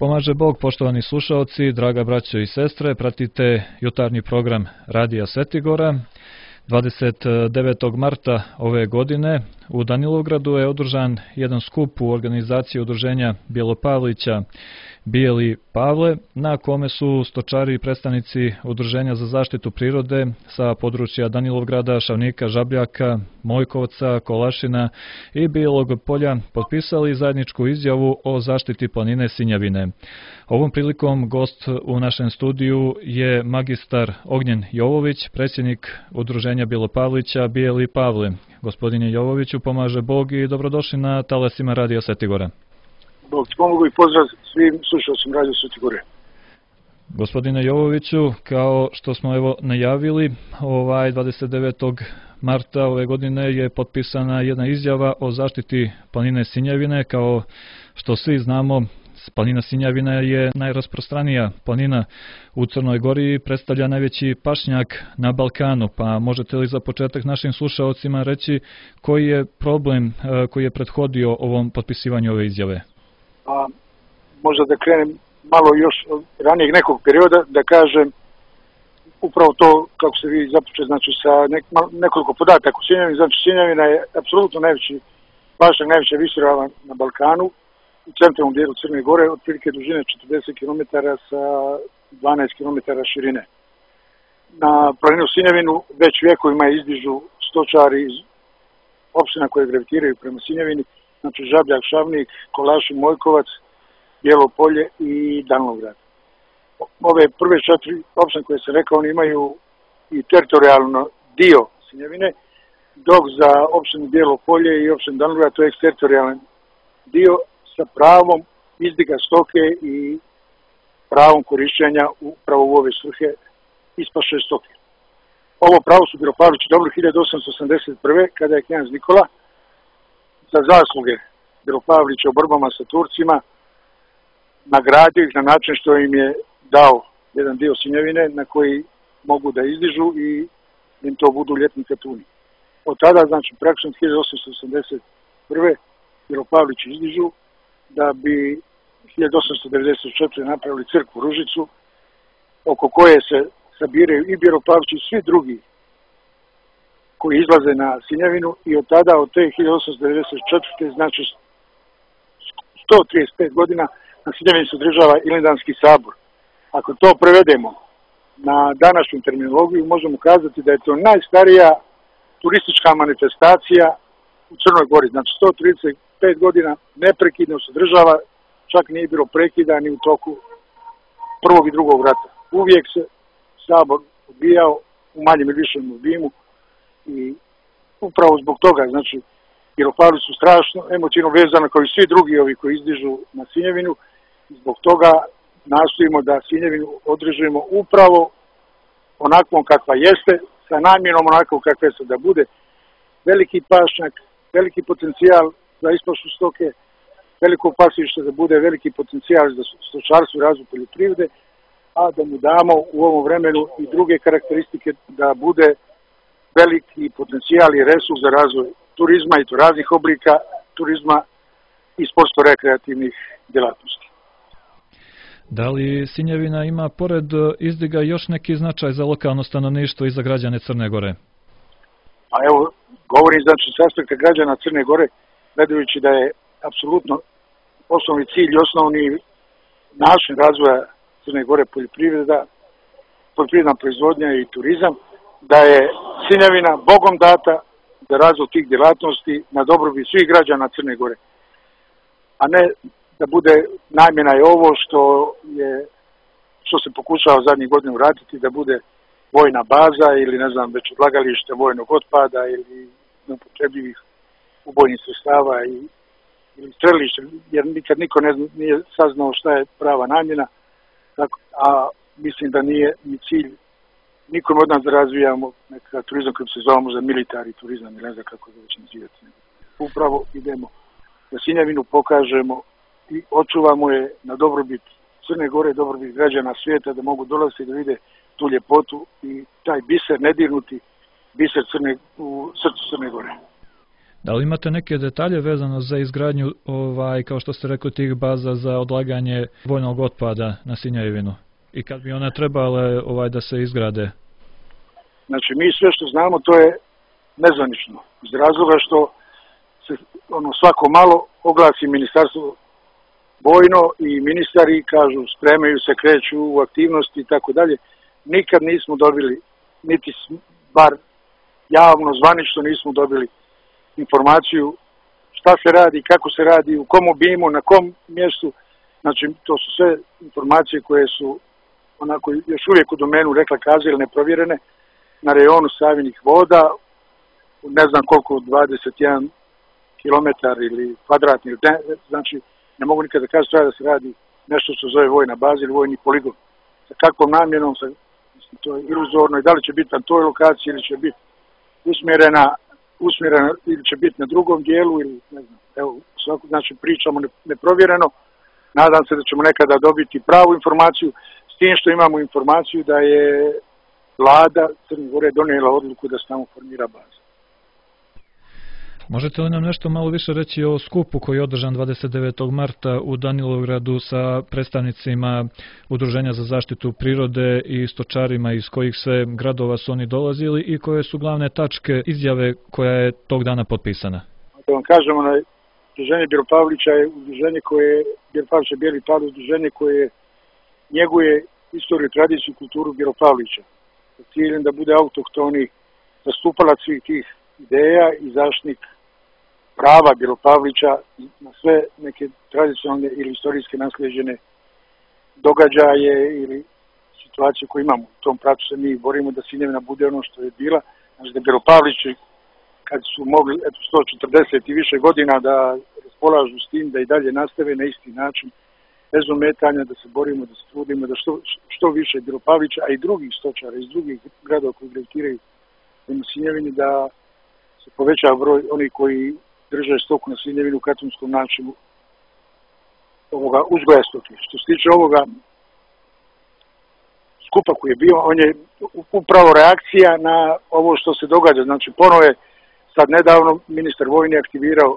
Pomaže Bog, poštovani slušalci, draga braćo i sestre, pratite jutarnji program Radija Svetigora. 29. marta ove godine u Danilovgradu je održan jedan skup u organizaciji udruženja Bjelopavlića Bijeli Pavle, na kome su stočari i predstavnici Udruženja za zaštitu prirode sa područja Danilovgrada, Šavnika, Žabljaka, Mojkovca, Kolašina i Bijelog Polja potpisali zajedničku izjavu o zaštiti planine Sinjavine. Ovom prilikom gost u našem studiju je magistar Ognjen Jovović, predsjednik Udruženja Bjelopavlića Bijeli Pavle. Gospodine Jovoviću, pomaže Bog i dobrodošli na talasima Radija Svetigora. Bog ti pomogu i pozdrav svim slušalcima Radio Svetigore. Gospodine Jovoviću, kao što smo najavili, 29. marta ove godine je potpisana jedna izjava o zaštiti planine Sinjavine. Kao što svi znamo, planina Sinjavina je najrasprostranija planina u Crnoj Gori i predstavlja najveći pašnjak na Balkanu. Pa možete li za početak našim slušalcima reći koji je problem koji je prethodio ovom potpisivanju ove izjave? Možda da krenem malo još od ranijeg nekog perioda, da kažem upravo to kako se vi započeli, znači sa nekoliko podataka u Sinjavini. Znači Sinjavina je apsolutno najveći pašnjak, najveća visoravna na Balkanu, u centralnom dijelu Crne Gore, otprilike dužine 40 km sa 12 km širine. Na planinu Sinjavinu već vjekovima izdižu stočari iz opština koje gravitiraju prema Sinjavini, znači Žabljak, Šavnik, Kolašin, Mojkovac, Bijelo Polje i Danilovgrad. Ove prve 4 opštine koje sam rekao, oni imaju i teritorijalno dio Sinjavine, dok za opštinu Bijelo Polje i opštinu Danilovgrad to je eksteritorijalan dio sa pravom izdiga stoke i pravom korišćenja upravo u ove svrhe ispaše stoke. Ovo pravo su Bjelopavlići dobro 1881. kada je knjaz Nikola za zasluge Bjelopavlića u borbama sa Turcima nagradio ih na način što im je dao jedan dio Sinjavine na koji mogu da izdižu i im to budu ljetni katuni. Od tada, znači praktično 1881. Bjelopavlići izdižu da bi 1894. napravili crkvu Ružicu, oko koje se sabiraju i Bjelopavlići i svi drugi koji izlaze na Sinjavinu, i od tada, od te 1894. znači 135 godina na Sinjavini se održava Ilendanski sabor. Ako to prevedemo na današnju terminologiju, možemo kazati da je to najstarija turistička manifestacija u Crnoj Gori. Znači 135 godina neprekidno se održava, čak nije bilo prekida ni u toku prvog i drugog rata. Uvijek se sabor odvijao u manjem i višem obimu i upravo zbog toga, znači Bjelopavlići su strašno emotivno vezani kao i svi drugi ovi koji izdižu na Sinjavinu. Zbog toga nastojimo da Sinjavinu održimo upravo onakvom kakva jeste, sa namjenom onakvom kakva jeste, da bude veliki pašnjak, veliki potencijal za ispašu stoke, veliko pasište, da bude veliki potencijal za stočarstvo i razvoj poljoprivrede, a da mu damo u ovom vremenu i druge karakteristike, da bude veliki potencijal i resurs za razvoj turizma, i to raznih oblika turizma i sportsko-rekreativnih djelatnosti. Da li Sinjavina ima pored izdiga još neki značaj za lokalno stanovništvo i za građane Crne Gore? A evo, govorim znači s aspekta građana Crne Gore, gledajući da je apsolutno osnovni cilj i osnovni način razvoja Crne Gore poljoprivredna proizvodnja i turizam, da je Sinjavina Bogom data za razvoj tih djelatnosti na dobrobit svih građana Crne Gore. A ne da bude namjena je ovo što se pokušava zadnjih godina uraditi, da bude vojna baza ili ne znam već odlagalište vojnog otpada ili neupotrebljivih ubojnih sredstava ili strelište, jer nikad niko nije saznao šta je prava namjena, a mislim da nije ni cilj nikom od nas da razvijamo nekakav turizam koji se zove možda militari turizam ili ne znam kako da već nazivati. Upravo idemo da Sinjavinu pokažemo i očuvamo je na dobrobit Crne Gore, dobrobit građana svijeta, da mogu dolaziti da vide tu ljepotu i taj biser, nedirnuti biser u srcu Crne Gore. Da li imate neke detalje vezano za izgradnju, kao što ste rekli, tih baza za odlaganje vojnog otpada na Sinjevinu? I kad bi one trebale da se izgrade? Znači, mi sve što znamo, to je nezvanično. Iz razloga što se svako malo oglasi ministarstvo vojno i ministari kažu spremaju se, kreću u aktivnosti i tako dalje. Nikad nismo dobili, niti bar javno, zvanično nismo dobili informaciju šta se radi, kako se radi, u kom obimu, na kom mjestu. Znači, to su sve informacije koje su onako još uvijek u domenu rekla kaze ili neprovjerene na rejonu Savinih voda, ne znam koliko, 21 kilometar ili kvadratni, znači ne mogu nikada da kažem treba da se radi nešto što zove vojna baza ili vojni poligon. Sa kakvom namjenom, to je iluzorno i da li će biti na toj lokaciji ili će biti usmjerena ili će biti na drugom dijelu ili ne znam. Evo, znači pričamo neprovjereno, nadam se da ćemo nekada dobiti pravu informaciju, s tim što imamo informaciju da je vlada Crne Gore donijela odluku da se tamo formira baza. Možete li nam nešto malo više reći o skupu koji je održan 29. marta u Danilovgradu sa predstavnicima Udruženja za zaštitu prirode i stočarima iz kojih sve gradova su oni dolazili i koje su glavne tačke izjave koja je tog dana potpisana? Da vam kažemo, Udruženje Biropavlića je udruženje koje Biropavlića Bijeli pad, udruženje koje njeguje istoriju, tradiciju i kulturu Biropavlića. Sa ciljem da bude autohtoni zastupalac svih tih ideja i zaštitnik prava Biropavlića na sve neke tradicionalne ili istorijske naslijeđene događaje ili situacije koje imamo. U tom pravcu se mi borimo da Sinjevina bude ono što je bila. Znači da Biropavlići, kad su mogli 140 i više godina da raspolažu s tim, da i dalje nastave na isti način, bez ometanja, da se borimo, da se trudimo, da što više Biropavlića, a i drugih stočara iz drugih gradova koji gravitiraju na Sinjevini, da se poveća broj onih koji drže stoku na Sinjevinu u katonskom načinu ovoga uzgoja stoke. Što se tiče ovoga skupa koji je bio, on je upravo reakcija na ovo što se događa. Znači, ponovo je sad nedavno ministar vojni aktivirao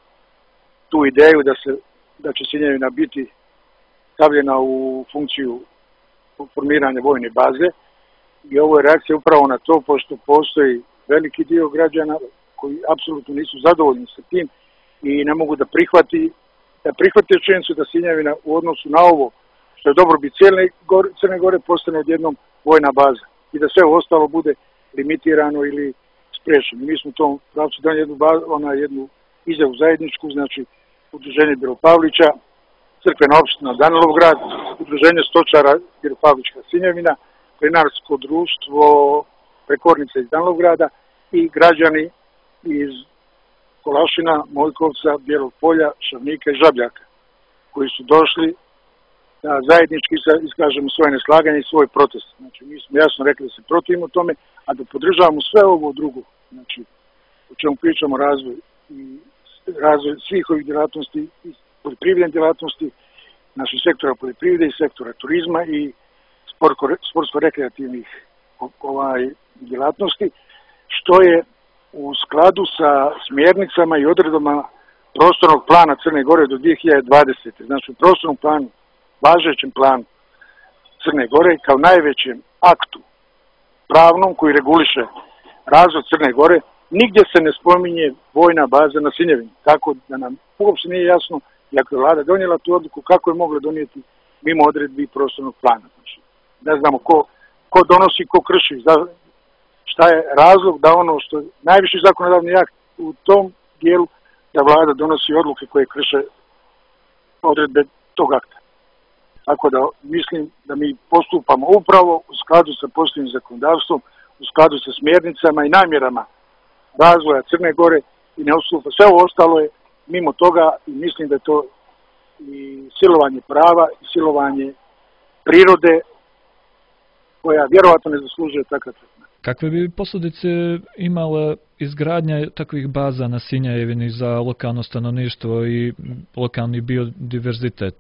tu ideju da će Sinjevina biti stavljena u funkciju formiranja vojne baze i ovo je reakcija upravo na to, pošto postoji veliki dio građana koji apsolutno nisu zadovoljni sa tim i ne mogu da prihvate činjenicu da Sinjevina u odnosu na ovo što je dobrobit Crne Gore postane odjednom vojna baza i da sve ostalo bude limitirano ili spriječeno. Mi smo u tom pravcu dali jednu izjavu zajedničku, znači Udruženje Biropavlića, Crkvena opština Danilovgrad, Udruženje stočara Biropavlićka Sinjevina, Plinarsko društvo Prekornica iz Danilovgrada i građani iz Kolašina, Mojkovca, Bijelog polja, Šavnika i Žabljaka, koji su došli da zajednički iskažemo svoje neslaganje i svoj protest. Znači, mi smo jasno rekli da se protivimo tome, a da podržavamo sve ovo drugo. Znači, o čemu pričamo razvoj svih ovih djelatnosti, poljoprivredne djelatnosti, naših sektora poljoprivrede i sektora turizma i sportsko-rekreativnih djelatnosti, što je u skladu sa smjernicama i odredbama prostornog plana Crne Gore do 2020. Znači, u prostornom planu, važećem planu Crne Gore, kao najvećem aktu pravnom koji reguliše razvoj Crne Gore, nigdje se ne spominje vojna baza na Sinjevini. Tako da nam uopće nije jasno, iako je vlada donijela tu odluku, kako je mogla donijeti mimo odredbi prostornog plana. Znači, ne znamo ko donosi, ko krši, šta je razlog da ono što je najviši zakonodavni akt u tom dijelu, da vlada donosi odluke koje krše odredbe tog akta. Tako da mislim da mi postupamo upravo u skladu sa postojećim zakonodavstvom, u skladu sa smjernicama i namjerama razvoja Crne Gore i ne odstupa. Sve ovo ostalo je mimo toga i mislim da je to i silovanje prava i silovanje prirode koja vjerovatno ne zaslužuje takav tretman. Kakve bi posljedice imala izgradnja takvih baza na Sinjevini za lokalno stanovništvo i lokalni biodiverzitet?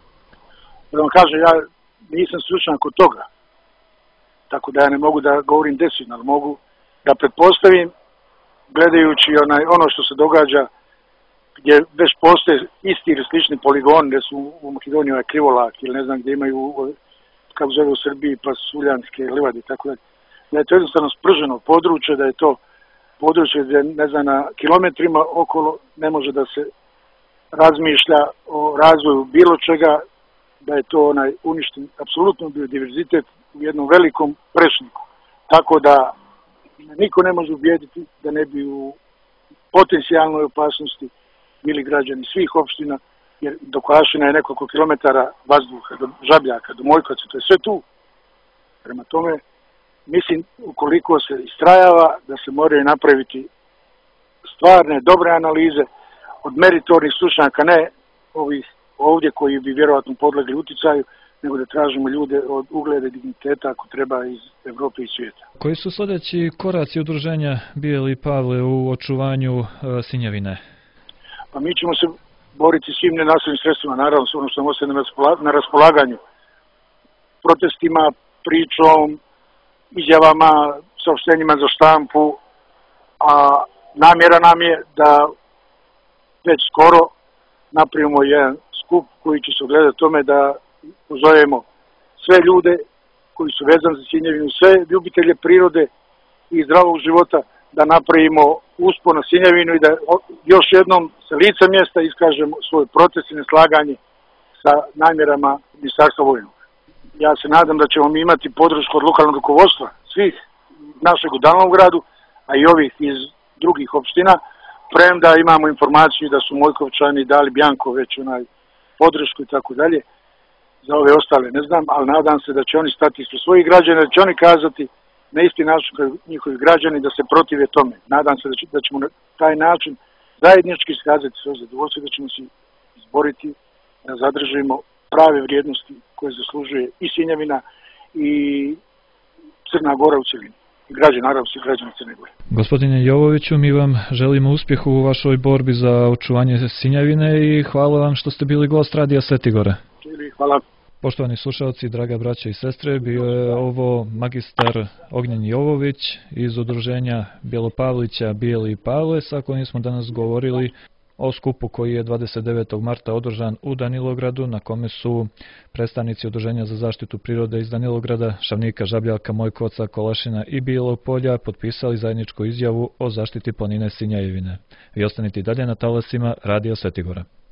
Da vam kažem, ja nisam stručnjak kod toga, tako da ja ne mogu da govorim decidno, ali mogu da pretpostavim gledajući ono što se događa, gdje već postoje isti ili slični poligoni, gdje su u Makedoniji Krivolak ili ne znam gdje imaju, kako zove u Srbiji, pa Suljanske livade, tako da je to jednostavno sprženo područje, da je to područje gdje, ne znam, na kilometrima okolo ne može da se razmišlja o razvoju bilo čega, da je to uništen apsolutno biodiverzitet u jednom velikom prešniku. Tako da niko ne može ubijediti da ne bi u potencijalnoj opasnosti bili građani svih opština, jer do Koašina je nekoliko kilometara vazduha, do Žabljaka, do Mojkovca, to je sve tu. Prema tome, mislim, ukoliko se istrajava, da se moraju napraviti stvarne, dobre analize od meritornih stručnjaka, ne ovih ovdje koji bi vjerojatno podlegli uticaju, nego da tražimo ljude od ugleda i digniteta ako treba iz Evrope i svijeta. Koji su sljedeći koraci udruženja Bijeli Pavle u očuvanju Sinjevine? Pa mi ćemo se boriti svim nenasilnim sredstvima, naravno sve ono što nam ostaje na raspolaganju. Protestima, pričom, izjavama, saopštenjima za štampu, a namjera nam je da već skoro napravimo jedan skup koji će se ogledati tome da pozovemo sve ljude koji su vezani za Sinjevinu, sve ljubitelje prirode i zdravog života, da napravimo uspon na Sinjevinu i da još jednom sa lica mjesta iskažemo svoj protest i neslaganje sa namjerama Ministarstva vojnog. Ja se nadam da ćemo mi imati podršku od lokalnog rukovodstva svih našeg u Danilogradu, a i ovih iz drugih opština, premda imamo informaciju da su Mojkovčani dali Bjanko već podršku i tako dalje. Za ove ostale ne znam, ali nadam se da će oni stati ispred svojih građana, da će oni kazati na isti način kao njihovi građani da se protive tome. Nadam se da ćemo na taj način zajednički iskazati svoje zadovoljstvo, da ćemo se izboriti da zadržimo prave vrijednosti koje zaslužuje i Sinjevina i Crna Gora u cjelini. I građani, naravno svi građani Crne Gore. Gospodine Jovoviću, mi vam želimo uspjehu u vašoj borbi za očuvanje Sinjevine i hvala vam što ste bili gost Radija Svetigore. Hvala. Poštovani slušalci, draga braća i sestre, bio je ovo magistar Ognjen Jovović iz udruženja Bjelopavlića Bijeli Pavle, sa kojim smo danas govorili o skupu koji je 29. marta održan u Danilogradu, na kome su predstavnici Udruženja za zaštitu prirode iz Danilograda, Šavnika, Žabljaka, Mojkovca, Kolašina i Bijelog Polja potpisali zajedničku izjavu o zaštiti planine Sinjevine. Vi ostanite i dalje na talasima Radija Svetigora.